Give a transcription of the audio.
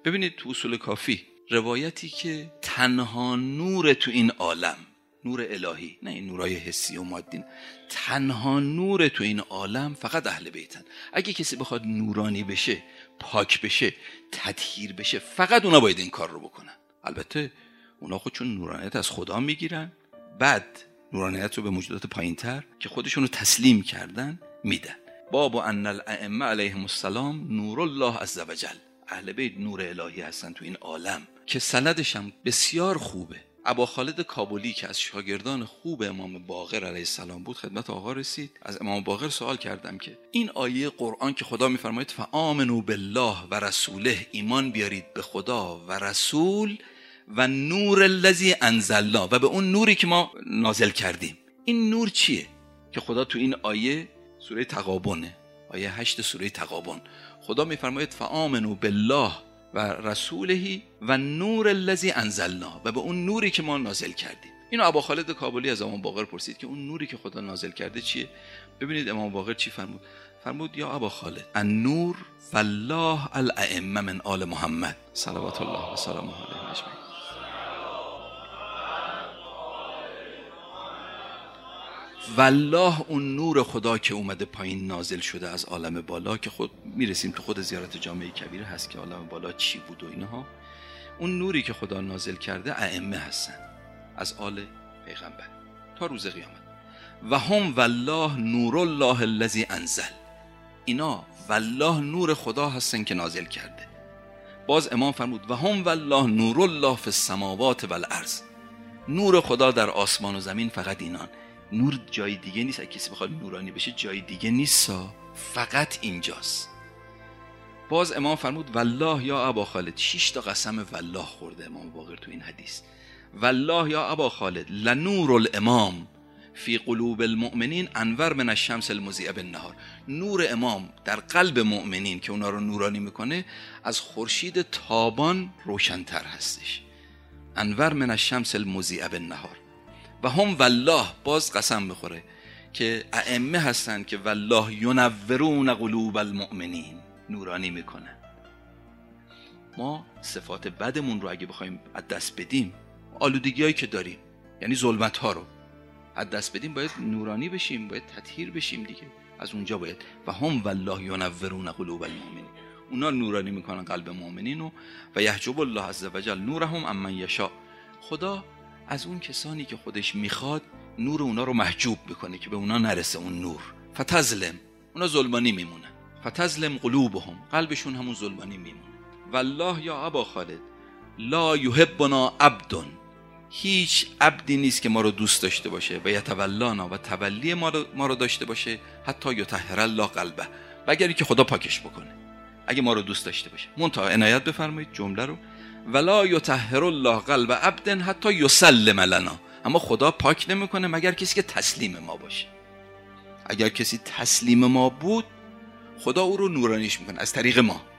ببینید تو اصول کافی روایتی که تنها نور تو این عالم، نور الهی، نه این نورای حسی و مادی، تنها نور تو این عالم فقط اهل بیتن. اگه کسی بخواد نورانی بشه، پاک بشه، تطهیر بشه، فقط اونا باید این کار رو بکنن. البته اونا خودشون نورانیت از خدا میگیرن، بعد نورانیت رو به موجودات پایین‌تر که خودشون رو تسلیم کردن میدن. باب ان الائمه علیهم السلام نور الله عز وجل، اهل بیت نور الهی هستن تو این عالم که سندش هم بسیار خوبه. ابا خالد کابلی که از شاگردان خوب امام باقر علیه السلام بود خدمت آقا رسید. از امام باقر سوال کردم که این آیه قرآن که خدا میفرماید فآمنوا بالله و رسوله، ایمان بیارید به خدا و رسول و نور الذی انزلنا، و به اون نوری که ما نازل کردیم. این نور چیه که خدا تو این آیه سوره تغابنه، آیه 8 سوره تغابن، خدا میفرماید فآمنوا بالله و رسوله و نور الذی انزلنا، و به اون نوری که ما نازل کردیم. اینو ابا خالد کابلی از امام باقر پرسید که اون نوری که خدا نازل کرده چیه؟ ببینید امام باقر چی فرمود. فرمود یا ابا خالد النور والله الائمه من آل محمد صلوات الله و سلامه علیهم اجمعین. والله اون نور خدا که اومده پایین نازل شده از عالم بالا، که خود میرسیم تو خود زیارت جامعه کبیره هست که عالم بالا چی بود و اینها. اون نوری که خدا نازل کرده ائمه هستن از آل پیغمبر تا روز قیامت. و هم والله نور الله الذی انزل، اینا والله نور خدا هستن که نازل کرده. باز امام فرمود و هم والله نور الله فی السماوات والارض، نور خدا در آسمان و زمین فقط اینان. نور جای دیگه نیست. اگه کسی بخواد نورانی بشه جای دیگه نیست، فقط اینجاست. باز امام فرمود والله یا ابا خالد، 6 تا قسم والله خورده امام باقر تو این حدیث. والله یا ابا خالد لنور الامام فی قلوب المؤمنین انور من الشمس المضیئه بالنهار، نور امام در قلب مؤمنین که اونا رو نورانی میکنه از خورشید تابان روشن‌تر هستش. انور من الشمس المضیئه بالنهار. و هم والله باز قسم میخوره که ائمه هستن که والله ینورون قلوب المؤمنین، نورانی میکنن. ما صفات بدمون رو اگه بخوایم از دست بدیم، آلودگی هایی که داریم، یعنی ظلمت ها رو از دست بدیم، باید نورانی بشیم، باید تطهیر بشیم دیگه. از اونجا باید و هم والله ینورون قلوب المؤمنین، اونا نورانی میکنن قلب مؤمنین و یحجب الله عز وجل نورهم عمن یشاء، خدا از اون کسانی که خودش میخواد نور اونا رو محجوب میکنه که به اونا نرسه اون نور. فتظلم، اونا ظلمانی میمونن. فتظلم قلوبهم، قلبشون همون ظلمانی میمونه. والله یا ابا خالد لا یحبنا عبد، هیچ عبدی نیست که ما رو دوست داشته باشه و یتولانا و تولی ما رو داشته باشه حتی یطهر الله قلبه، مگر اینکه خدا پاکش بکنه. اگه ما رو دوست داشته باشه، منتها عنایت بفرمایید جمله رو، ولا یطهر الله قلب عبد حتی یسلم لنا، اما خدا پاک نمیکنه مگر کسی که تسلیم ما باشه. اگر کسی تسلیم ما بود، خدا او رو نورانیش میکنه از طریق ما.